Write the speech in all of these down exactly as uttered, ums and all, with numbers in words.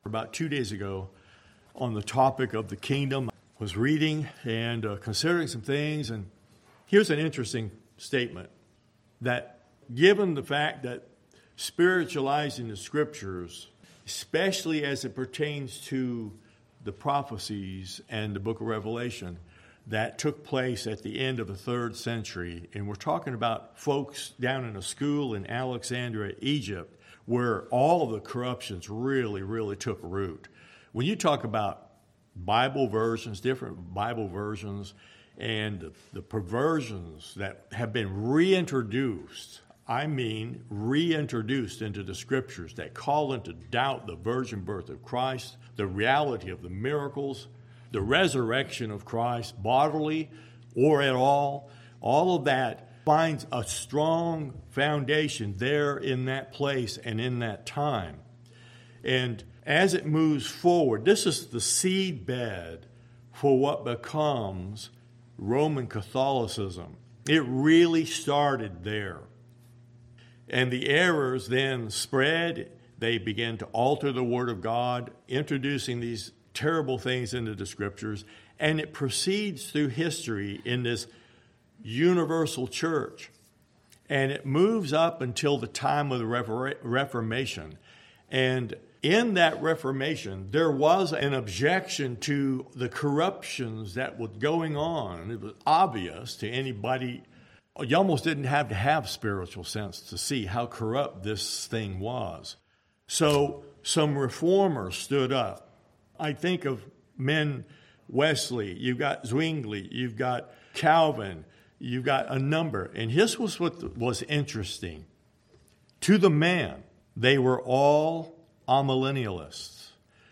About two days ago, on the topic of the kingdom, I was reading and uh, considering some things, and here's an interesting statement, that given the fact that spiritualizing the scriptures, especially as it pertains to the prophecies and the book of Revelation that took place at the end of the third century, and we're talking about folks down in a school in Alexandria, Egypt, where all of the corruptions really, really took root. When you talk about Bible versions, different Bible versions, and the, the perversions that have been reintroduced, I mean reintroduced into the scriptures that call into doubt the virgin birth of Christ, the reality of the miracles, the resurrection of Christ bodily or at all, all of that finds a strong foundation there in that place and in that time. And as it moves forward, this is the seed bed for what becomes Roman Catholicism. It really started there. And the errors then spread. They began to alter the Word of God, introducing these terrible things into the Scriptures. And it proceeds through history in this universal church. And it moves up until the time of the Reformation. And in that Reformation, there was an objection to the corruptions that was going on. It was obvious to anybody. You almost didn't have to have spiritual sense to see how corrupt this thing was. So some reformers stood up. I think of men, Wesley, you've got Zwingli, you've got Calvin, you've got a number. And this was what was interesting. To the man, they were all amillennialists.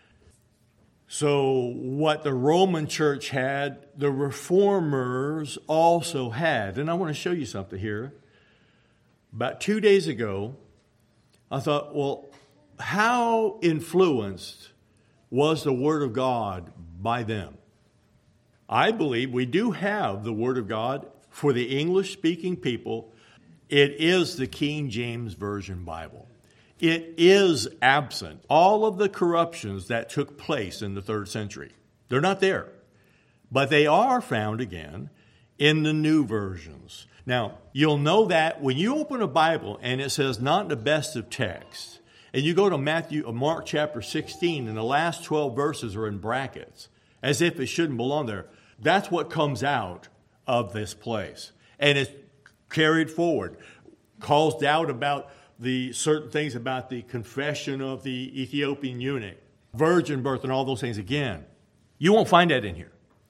So what the Roman church had, the reformers also had. And I want to show you something here. About two days ago, I thought, well, how influenced was the Word of God by them? I believe we do have the Word of God for the English-speaking people. It is the King James Version Bible. It is absent all of the corruptions that took place in the third century. They're not there. But they are found again in the new versions. Now, you'll know that when you open a Bible and it says not the best of texts, and you go to Matthew, Mark chapter sixteen, and the last twelve verses are in brackets, as if it shouldn't belong there. That's what comes out of this place. And it's carried forward, calls doubt about the certain things about the confession of the Ethiopian eunuch, virgin birth, and all those things. Again, you won't find that in here.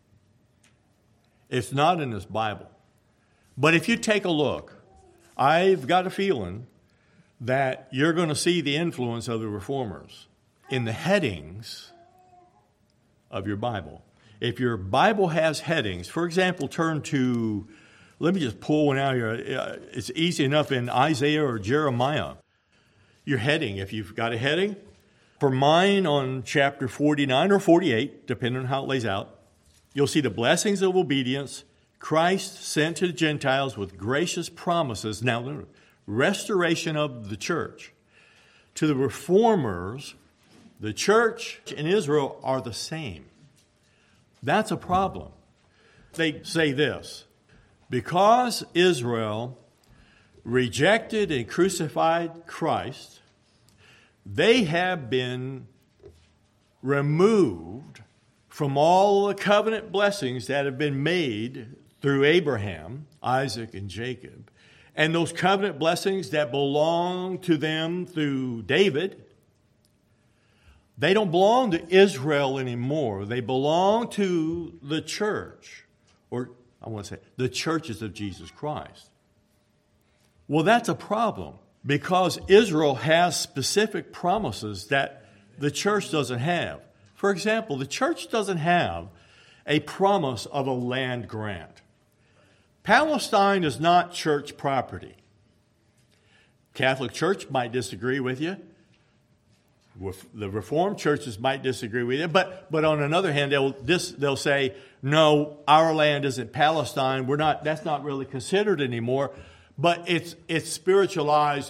It's not in this Bible. But if you take a look, I've got a feeling that you're going to see the influence of the reformers in the headings of your Bible. If your Bible has headings, for example, turn to, let me just pull one out here. It's easy enough in Isaiah or Jeremiah. Your heading, if you've got a heading. For mine on chapter forty-nine or forty-eight, depending on how it lays out, you'll see the blessings of obedience, Christ sent to the Gentiles with gracious promises. Now, restoration of the church. To the reformers, the church and Israel are the same. That's a problem. They say this: because Israel rejected and crucified Christ, they have been removed from all the covenant blessings that have been made through Abraham, Isaac, and Jacob. And those covenant blessings that belong to them through David, they don't belong to Israel anymore. They belong to the church, or I want to say the churches of Jesus Christ. Well, that's a problem because Israel has specific promises that the church doesn't have. For example, the church doesn't have a promise of a land grant. Palestine is not church property. Catholic Church might disagree with you. The Reformed churches might disagree with you. But but on another hand, they'll this, they'll say, no, our land isn't Palestine. We're not. That's not really considered anymore. But it's it's spiritualized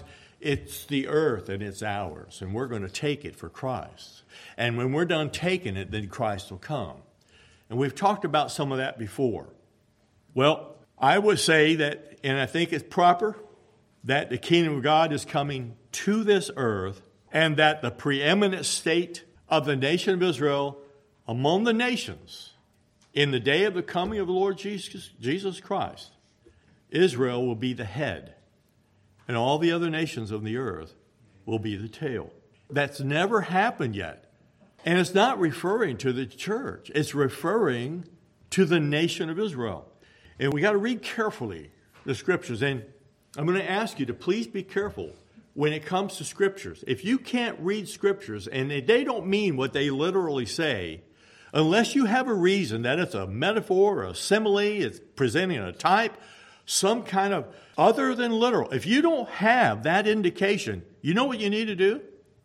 it's the earth and it's ours, and we're going to take it for Christ. And when we're done taking it, then Christ will come. And we've talked about some of that before. Well, I would say that, and I think it's proper, that the kingdom of God is coming to this earth, and that the preeminent state of the nation of Israel among the nations in the day of the coming of the Lord Jesus, Jesus Christ, Israel will be the head, and all the other nations of the earth will be the tail. That's never happened yet. And it's not referring to the church. It's referring to the nation of Israel. And we got to read carefully the scriptures. And I'm going to ask you to please be careful when it comes to scriptures. If you can't read scriptures and they don't mean what they literally say, unless you have a reason that it's a metaphor or a simile, it's presenting a type, some kind of other than literal. If you don't have that indication, you know what you need to do?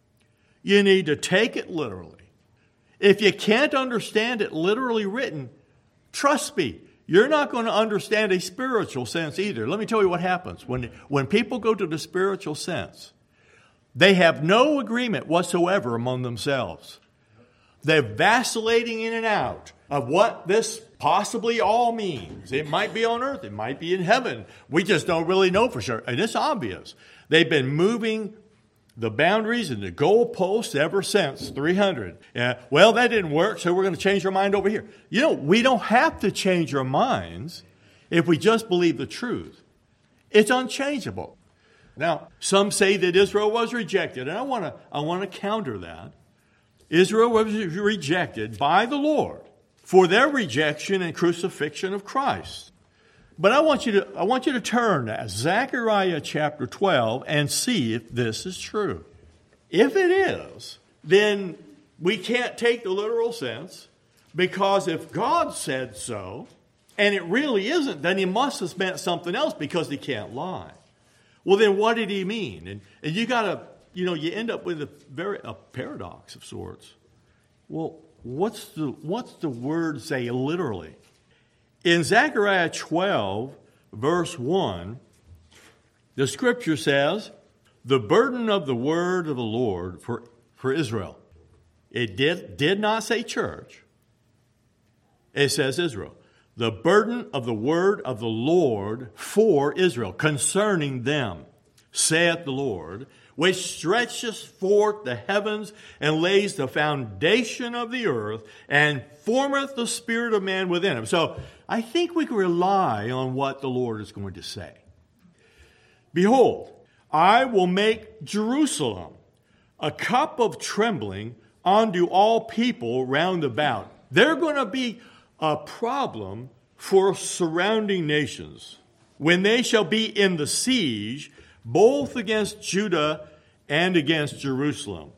You need to take it literally. If you can't understand it literally written, trust me, you're not going to understand a spiritual sense either. Let me tell you what happens. When, when people go to the spiritual sense, they have no agreement whatsoever among themselves. They're vacillating in and out of what this possibly all means. It might be on earth. It might be in heaven. We just don't really know for sure. And it's obvious. They've been moving the boundaries and the goalposts ever since three hundred. Uh, well, that didn't work, so we're going to change our mind over here. You know, we don't have to change our minds if we just believe the truth. It's unchangeable. Now, some say that Israel was rejected, and I want to I want to counter that. Israel was rejected by the Lord for their rejection and crucifixion of Christ. But I want you to I want you to turn to Zechariah chapter twelve and see if this is true. If it is, then we can't take the literal sense, because if God said so, and it really isn't, then he must have meant something else, because he can't lie. Well, then what did he mean? And, and you got to, you know, you end up with a very a paradox of sorts. Well, what's the what's the word say literally? In Zechariah twelve, verse one, the scripture says, the burden of the word of the Lord for, for Israel. It did, did not say church. It says Israel. The burden of the word of the Lord for Israel, concerning them, saith the Lord, which stretches forth the heavens and lays the foundation of the earth and formeth the spirit of man within him. So I think we can rely on what the Lord is going to say. Behold, I will make Jerusalem a cup of trembling unto all people round about. They're going to be a problem for surrounding nations when they shall be in the siege, both against Judah and against Jerusalem.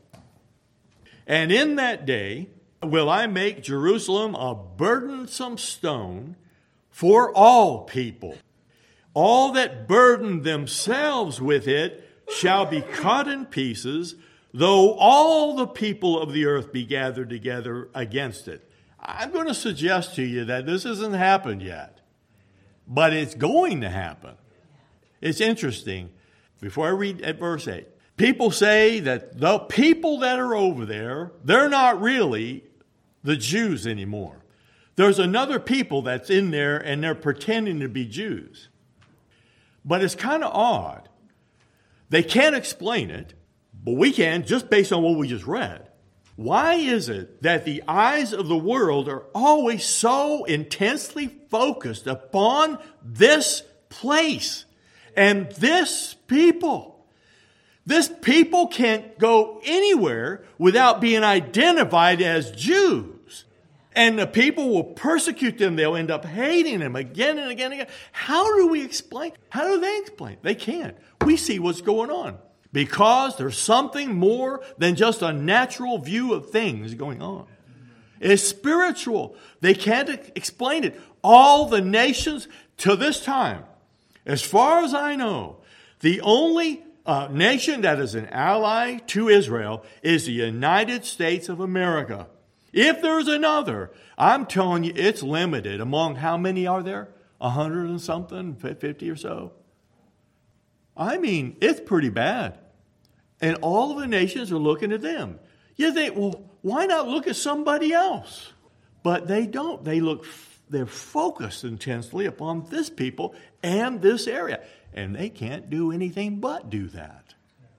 And in that day will I make Jerusalem a burdensome stone for all people. All that burden themselves with it shall be cut in pieces, though all the people of the earth be gathered together against it. I'm going to suggest to you that this hasn't happened yet, but it's going to happen. It's interesting. Before I read at verse eight, people say that the people that are over there, they're not really the Jews anymore. There's another people that's in there, and they're pretending to be Jews. But it's kind of odd. They can't explain it, but we can, just based on what we just read. Why is it that the eyes of the world are always so intensely focused upon this place and this people? This people can't go anywhere without being identified as Jews. And the people will persecute them. They'll end up hating them again and again and again. How do we explain? How do they explain? They can't. We see what's going on. Because there's something more than just a natural view of things going on. It's spiritual. They can't explain it. All the nations to this time, as far as I know, the only uh, nation that is an ally to Israel is the United States of America. If there's another, I'm telling you, it's limited. Among how many are there? A hundred and something, fifty or so. I mean, it's pretty bad. And all of the nations are looking at them. You think, well, why not look at somebody else? But they don't. They look, they're focused intensely upon this people and this area. And they can't do anything but do that.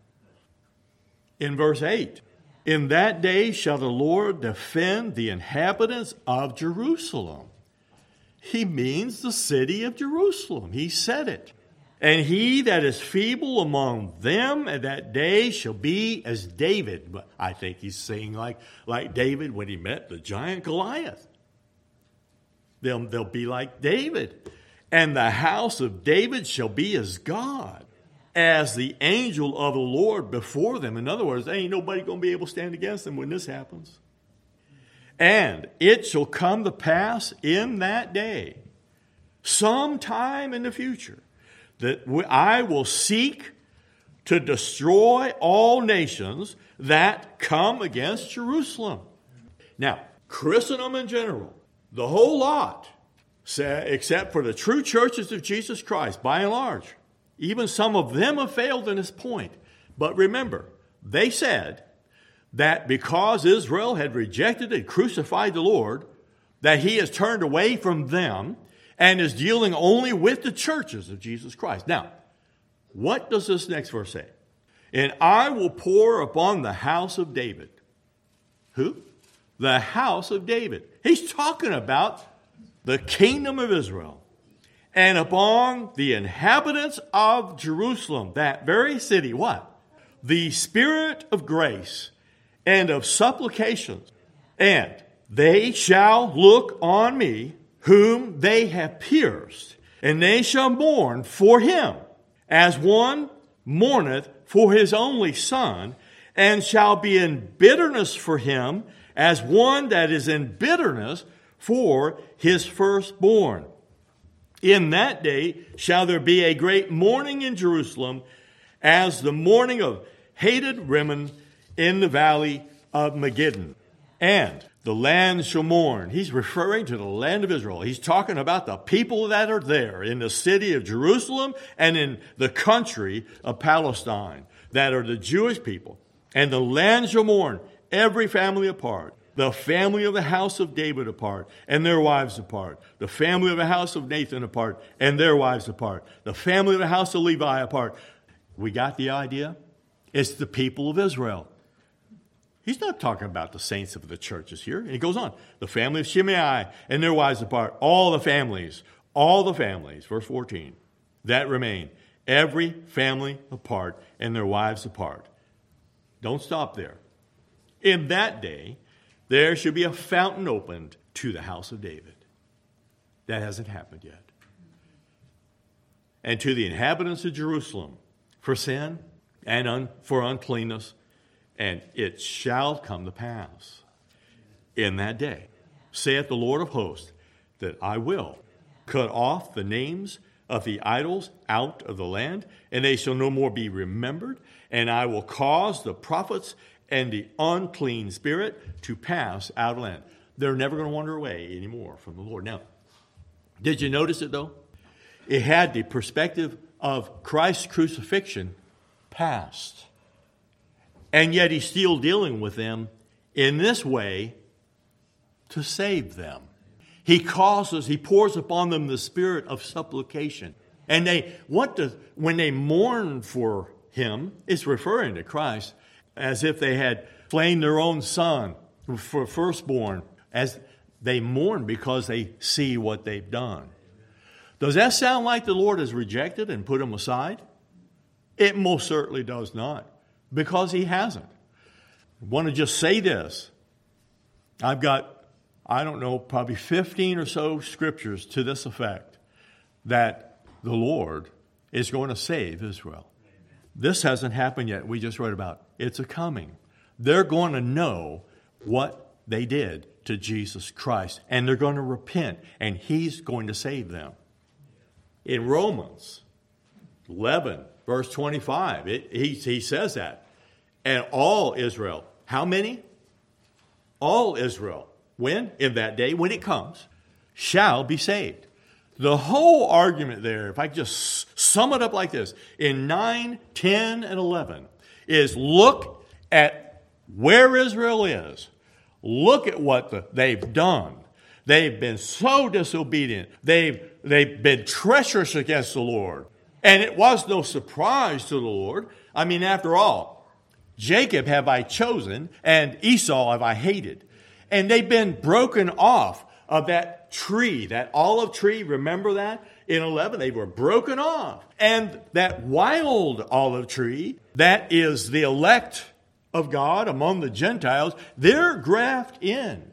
In verse eight, in that day shall the Lord defend the inhabitants of Jerusalem. He means the city of Jerusalem. He said it. And he that is feeble among them at that day shall be as David. But I think he's saying like, like David when he met the giant Goliath. They'll, they'll be like David. And the house of David shall be as God, as the angel of the Lord before them. In other words, there ain't nobody going to be able to stand against them when this happens. And it shall come to pass in that day, sometime in the future, that I will seek to destroy all nations that come against Jerusalem. Now, Christendom in general, the whole lot, except for the true churches of Jesus Christ, by and large, even some of them have failed in this point. But remember, they said that because Israel had rejected and crucified the Lord, that he has turned away from them and is dealing only with the churches of Jesus Christ. Now, what does this next verse say? And I will pour upon the house of David. Who? The house of David. He's talking about the kingdom of Israel. And upon the inhabitants of Jerusalem, that very city, what? The spirit of grace and of supplications. And they shall look on me, whom they have pierced, and they shall mourn for him, as one mourneth for his only son, and shall be in bitterness for him, as one that is in bitterness for his firstborn. In that day shall there be a great mourning in Jerusalem, as the mourning of hated Rimmon in the valley of Megiddo. And the land shall mourn. He's referring to the land of Israel. He's talking about the people that are there in the city of Jerusalem and in the country of Palestine, that are the Jewish people. And the land shall mourn, every family apart. The family of the house of David apart, and their wives apart. The family of the house of Nathan apart, and their wives apart. The family of the house of Levi apart. We got the idea? It's the people of Israel. He's not talking about the saints of the churches here. And he goes on. The family of Shimei and their wives apart. All the families, all the families, verse fourteen, that remain. Every family apart and their wives apart. Don't stop there. In that day, there should be a fountain opened to the house of David. That hasn't happened yet. And to the inhabitants of Jerusalem for sin and un- for uncleanness. And it shall come to pass in that day, saith the Lord of hosts, that I will cut off the names of the idols out of the land, and they shall no more be remembered. And I will cause the prophets and the unclean spirit to pass out of the land. They're never going to wander away anymore from the Lord. Now, did you notice it though? It had the perspective of Christ's crucifixion past. And yet he's still dealing with them in this way to save them. He causes, he pours upon them the spirit of supplication. And they, what does, when they mourn for him, it's referring to Christ, as if they had slain their own son for firstborn, as they mourn because they see what they've done. Does that sound like the Lord has rejected and put him aside? It most certainly does not, because he hasn't. I want to just say this. I've got, I don't know, probably fifteen or so scriptures to this effect, that the Lord is going to save Israel. This hasn't happened yet. We just read about it. It's a coming. They're going to know what they did to Jesus Christ, and they're going to repent, and he's going to save them. In Romans eleven, verse twenty-five, it, he, he says that. And all Israel, how many? All Israel, when? In that day, when it comes, shall be saved. The whole argument there, if I just sum it up like this, in nine, ten, and eleven, is look at where Israel is. Look at what the, they've done. They've been so disobedient. They've, they've been treacherous against the Lord. And it was no surprise to the Lord. I mean, after all, Jacob have I chosen, and Esau have I hated. And they've been broken off of that tree, that olive tree. Remember that? In eleven, they were broken off. And that wild olive tree, that is the elect of God among the Gentiles, they're grafted in.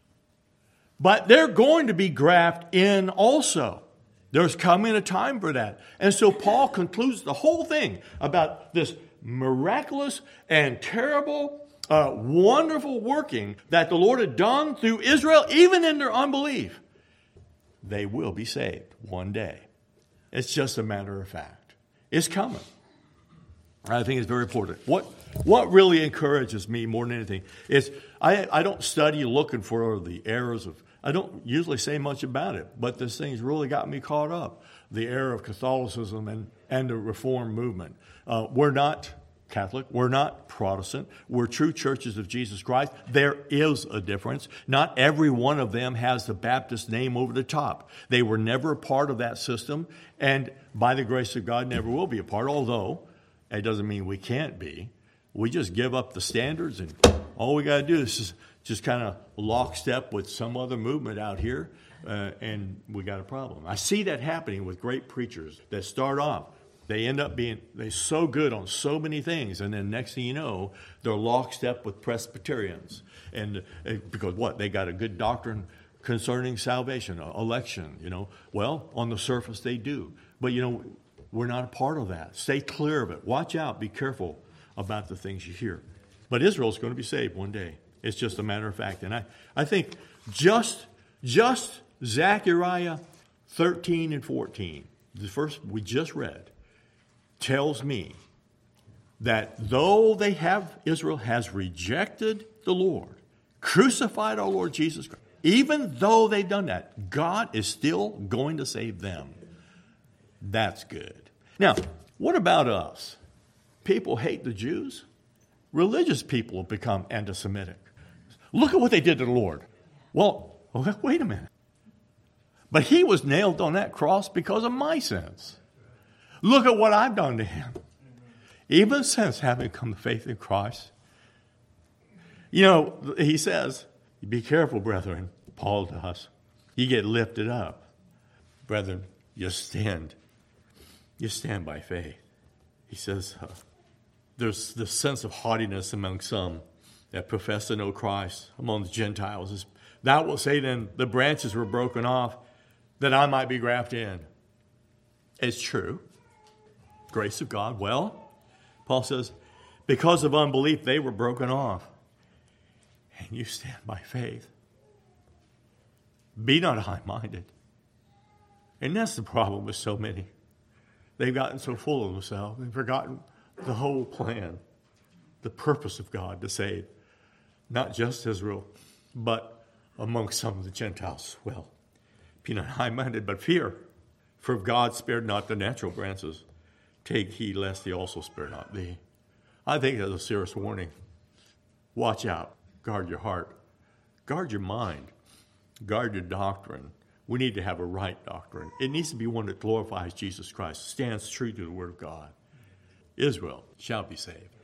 But they're going to be grafted in also. There's coming a time for that. And so Paul concludes the whole thing about this miraculous and terrible, uh, wonderful working that the Lord had done through Israel, even in their unbelief. They will be saved one day. It's just a matter of fact. It's coming. I think it's very important. What what really encourages me more than anything is I, I don't study looking for the errors of, I don't usually say much about it, but this thing's really got me caught up. The error of Catholicism and, and the Reform movement. Uh, we're not Catholic. We're not Protestant. We're true churches of Jesus Christ. There is a difference. Not every one of them has the Baptist name over the top. They were never a part of that system, and by the grace of God, never will be a part, although it doesn't mean we can't be. We just give up the standards, and all we got to do is just, just kind of lockstep with some other movement out here, uh, and we got a problem. I see that happening with great preachers that start off. They end up being they're so good on so many things, and then next thing you know, they're lockstep with Presbyterians, and uh, because what they got a good doctrine concerning salvation, election. You know, well on the surface they do, but you know we're not a part of that. Stay clear of it. Watch out. Be careful about the things you hear. But Israel's going to be saved one day. It's just a matter of fact. And I, I think just, just Zechariah thirteen and fourteen, the first we just read, tells me that though they have, Israel has rejected the Lord, crucified our Lord Jesus Christ, even though they've done that, God is still going to save them. That's good. Now, what about us? People hate the Jews. Religious people have become anti-Semitic. Look at what they did to the Lord. Well, wait a minute. But he was nailed on that cross because of my sins. Look at what I've done to him. Even since having come to faith in Christ. You know, he says, be careful, brethren. Paul does. You get lifted up. Brethren, you stand. You stand by faith. He says, uh, there's this sense of haughtiness among some that profess to know Christ among the Gentiles. Thou wilt say then, the branches were broken off that I might be grafted in. It's true. Grace of God. Well, Paul says, because of unbelief, they were broken off. And you stand by faith. Be not high-minded. And that's the problem with so many. They've gotten so full of themselves. They've forgotten the whole plan, the purpose of God to save not just Israel, but among some of the Gentiles as well. Be not high-minded, but fear. For if God spared not the natural branches, take heed lest he also spare not thee. I think that's a serious warning. Watch out. Guard your heart. Guard your mind. Guard your doctrine. We need to have a right doctrine. It needs to be one that glorifies Jesus Christ, stands true to the Word of God. Israel shall be saved.